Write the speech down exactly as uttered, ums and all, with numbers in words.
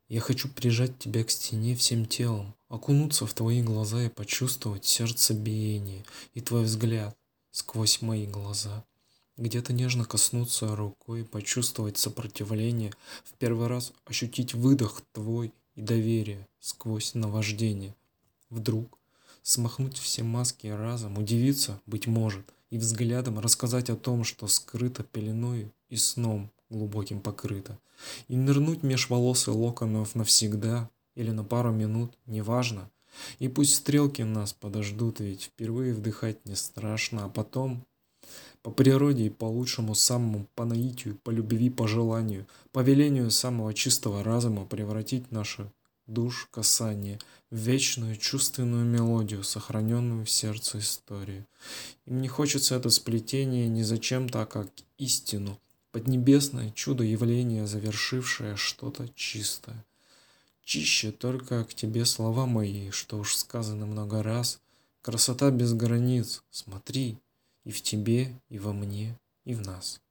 Я хочу прижать тебя к стене всем телом, окунуться в твои глаза и почувствовать сердцебиение и твой взгляд сквозь мои глаза. Где-то нежно коснуться рукой, почувствовать сопротивление, в первый раз ощутить выдох твой и доверие сквозь наваждение. Вдруг смахнуть все маски разом, удивиться, быть может, и взглядом рассказать о том, что скрыто пеленою и сном глубоким покрыто, и нырнуть меж волос и локонов навсегда или на пару минут, неважно, и пусть стрелки нас подождут, ведь впервые вдыхать не страшно, а потом по природе и по лучшему самому, по наитию, по любви, по желанию, по велению самого чистого разума превратить наши душ касание в вечную чувственную мелодию, сохраненную в сердце историю. И мне хочется это сплетение не зачем-то, а как истину, поднебесное чудо явления, завершившее что-то чистое. Чище только к тебе слова мои, что уж сказано много раз. Красота без границ, смотри, и в тебе, и во мне, и в нас.